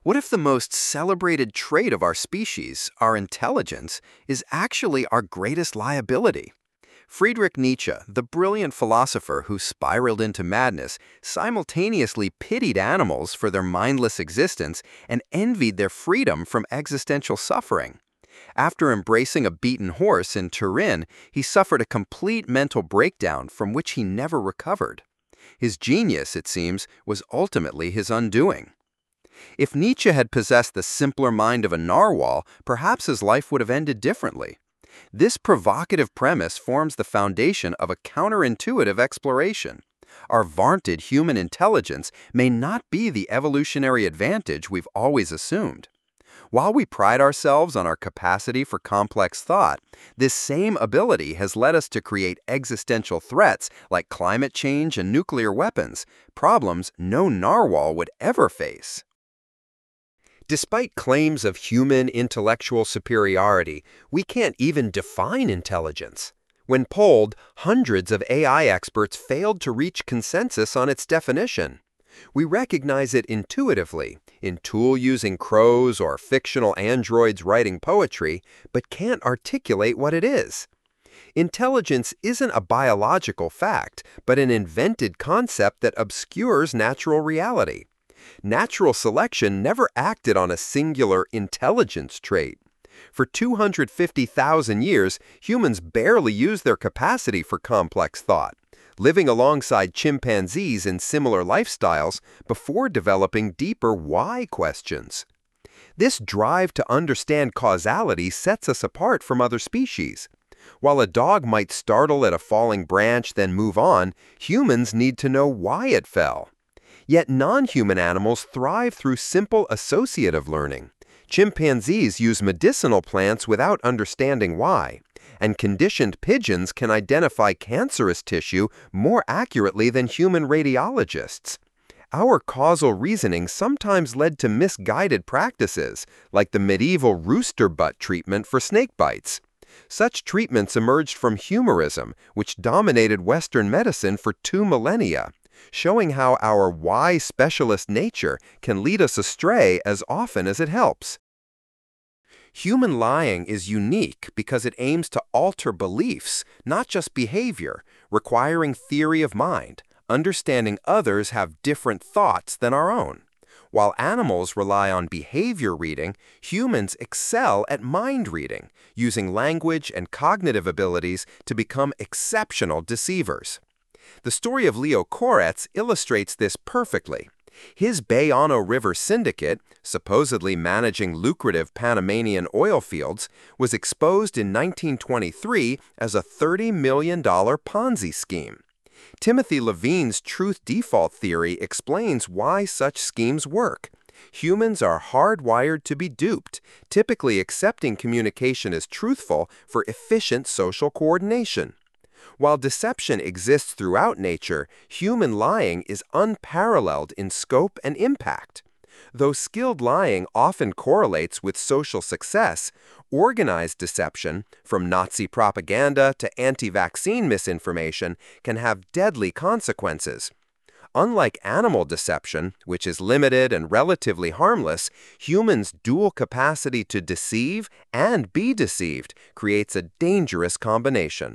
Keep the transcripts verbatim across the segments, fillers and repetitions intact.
What if the most celebrated trait of our species, our intelligence, is actually our greatest liability? Friedrich Nietzsche, the brilliant philosopher who spiraled into madness, simultaneously pitied animals for their mindless existence and envied their freedom from existential suffering. After embracing a beaten horse in Turin, he suffered a complete mental breakdown from which he never recovered. His genius, it seems, was ultimately his undoing. If Nietzsche had possessed the simpler mind of a narwhal, perhaps his life would have ended differently. This provocative premise forms the foundation of a counterintuitive exploration. Our vaunted human intelligence may not be the evolutionary advantage we've always assumed. While we pride ourselves on our capacity for complex thought, this same ability has led us to create existential threats like climate change and nuclear weapons, problems no narwhal would ever face. Despite claims of human intellectual superiority, we can't even define intelligence. When polled, hundreds of A I experts failed to reach consensus on its definition. We recognize it intuitively, in tool-using crows or fictional androids writing poetry, but can't articulate what it is. Intelligence isn't a biological fact, but an invented concept that obscures natural reality. Natural selection never acted on a singular intelligence trait. For two hundred fifty thousand years, humans barely used their capacity for complex thought, living alongside chimpanzees in similar lifestyles before developing deeper why questions. This drive to understand causality sets us apart from other species. While a dog might startle at a falling branch then move on, humans need to know why it fell. Yet non-human animals thrive through simple associative learning. Chimpanzees use medicinal plants without understanding why, and conditioned pigeons can identify cancerous tissue more accurately than human radiologists. Our causal reasoning sometimes led to misguided practices, like the medieval rooster butt treatment for snake bites. Such treatments emerged from humorism, which dominated Western medicine for two millennia, showing how our why specialist nature can lead us astray as often as it helps. Human lying is unique because it aims to alter beliefs, not just behavior, requiring theory of mind, understanding others have different thoughts than our own. While animals rely on behavior reading, humans excel at mind reading, using language and cognitive abilities to become exceptional deceivers. The story of Leo Koretz illustrates this perfectly. His Bayano River syndicate, supposedly managing lucrative Panamanian oil fields, was exposed in nineteen twenty-three as a thirty million dollar Ponzi scheme. Timothy Levine's truth default theory explains why such schemes work. Humans are hardwired to be duped, typically accepting communication as truthful for efficient social coordination. While deception exists throughout nature, human lying is unparalleled in scope and impact. Though skilled lying often correlates with social success, organized deception, from Nazi propaganda to anti-vaccine misinformation, can have deadly consequences. Unlike animal deception, which is limited and relatively harmless, humans' dual capacity to deceive and be deceived creates a dangerous combination.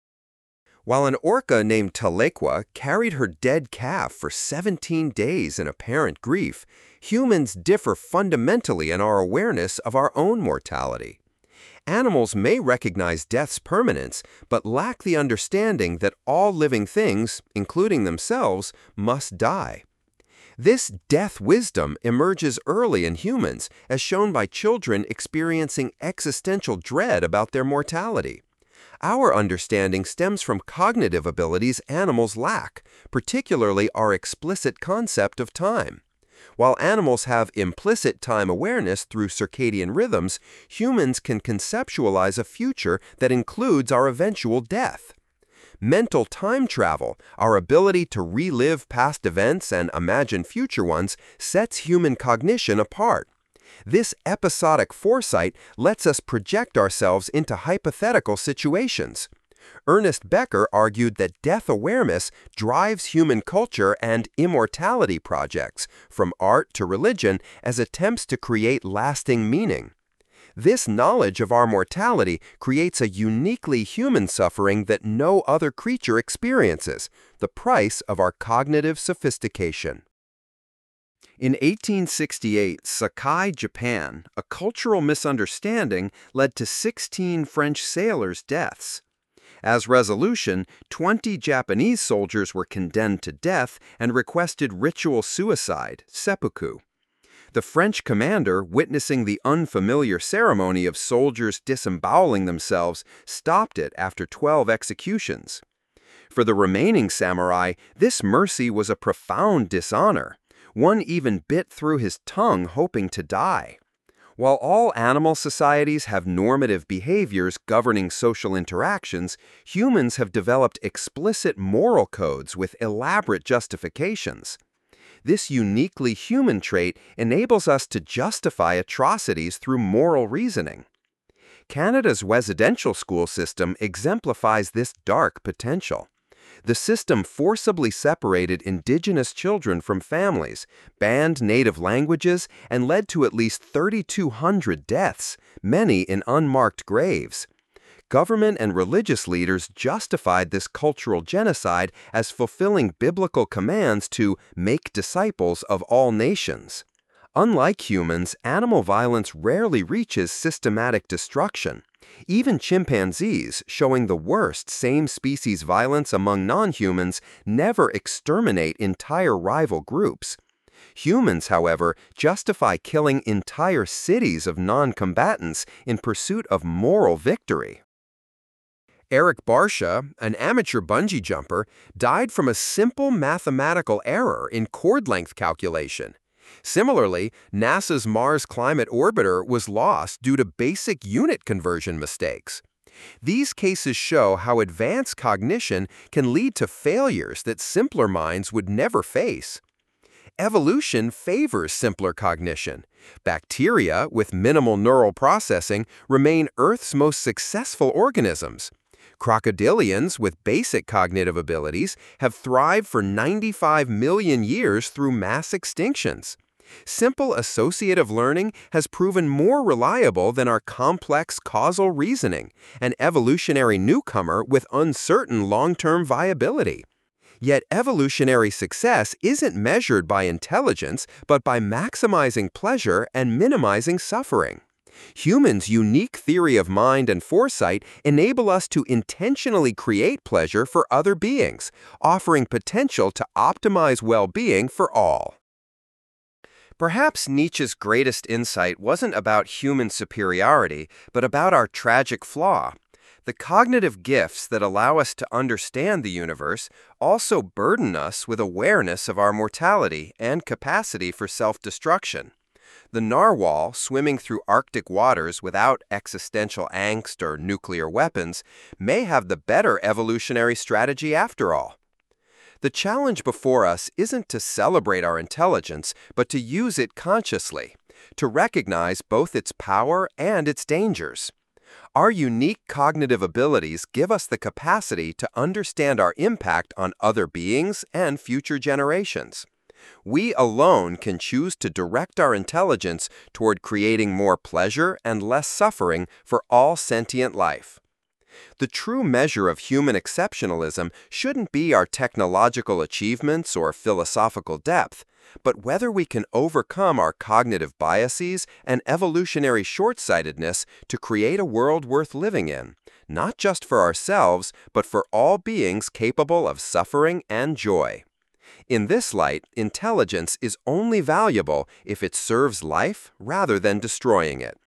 While an orca named Tahlequah carried her dead calf for seventeen days in apparent grief, humans differ fundamentally in our awareness of our own mortality. Animals may recognize death's permanence, but lack the understanding that all living things, including themselves, must die. This death wisdom emerges early in humans, as shown by children experiencing existential dread about their mortality. Our understanding stems from cognitive abilities animals lack, particularly our explicit concept of time. While animals have implicit time awareness through circadian rhythms, humans can conceptualize a future that includes our eventual death. Mental time travel, our ability to relive past events and imagine future ones, sets human cognition apart. This episodic foresight lets us project ourselves into hypothetical situations. Ernest Becker argued that death awareness drives human culture and immortality projects, from art to religion, as attempts to create lasting meaning. This knowledge of our mortality creates a uniquely human suffering that no other creature experiences, the price of our cognitive sophistication. In eighteen sixty-eight, Sakai, Japan, a cultural misunderstanding led to sixteen French sailors' deaths. As resolution, twenty Japanese soldiers were condemned to death and requested ritual suicide, seppuku. The French commander, witnessing the unfamiliar ceremony of soldiers disemboweling themselves, stopped it after twelve executions. For the remaining samurai, this mercy was a profound dishonor. One even bit through his tongue hoping to die. While all animal societies have normative behaviors governing social interactions, humans have developed explicit moral codes with elaborate justifications. This uniquely human trait enables us to justify atrocities through moral reasoning. Canada's residential school system exemplifies this dark potential. The system forcibly separated Indigenous children from families, banned native languages, and led to at least thirty-two hundred deaths, many in unmarked graves. Government and religious leaders justified this cultural genocide as fulfilling biblical commands to make disciples of all nations. Unlike humans, animal violence rarely reaches systematic destruction. Even chimpanzees, showing the worst same-species violence among non-humans, never exterminate entire rival groups. Humans, however, justify killing entire cities of non-combatants in pursuit of moral victory. Eric Barsha, an amateur bungee jumper, died from a simple mathematical error in chord length calculation. Similarly, NASA's Mars Climate Orbiter was lost due to basic unit conversion mistakes. These cases show how advanced cognition can lead to failures that simpler minds would never face. Evolution favors simpler cognition. Bacteria, with minimal neural processing, remain Earth's most successful organisms. Crocodilians, with basic cognitive abilities, have thrived for ninety-five million years through mass extinctions. Simple associative learning has proven more reliable than our complex causal reasoning, an evolutionary newcomer with uncertain long-term viability. Yet evolutionary success isn't measured by intelligence, but by maximizing pleasure and minimizing suffering. Humans' unique theory of mind and foresight enable us to intentionally create pleasure for other beings, offering potential to optimize well-being for all. Perhaps Nietzsche's greatest insight wasn't about human superiority, but about our tragic flaw. The cognitive gifts that allow us to understand the universe also burden us with awareness of our mortality and capacity for self-destruction. The narwhal, swimming through Arctic waters without existential angst or nuclear weapons, may have the better evolutionary strategy after all. The challenge before us isn't to celebrate our intelligence, but to use it consciously, to recognize both its power and its dangers. Our unique cognitive abilities give us the capacity to understand our impact on other beings and future generations. We alone can choose to direct our intelligence toward creating more pleasure and less suffering for all sentient life. The true measure of human exceptionalism shouldn't be our technological achievements or philosophical depth, but whether we can overcome our cognitive biases and evolutionary short-sightedness to create a world worth living in, not just for ourselves, but for all beings capable of suffering and joy. In this light, intelligence is only valuable if it serves life rather than destroying it.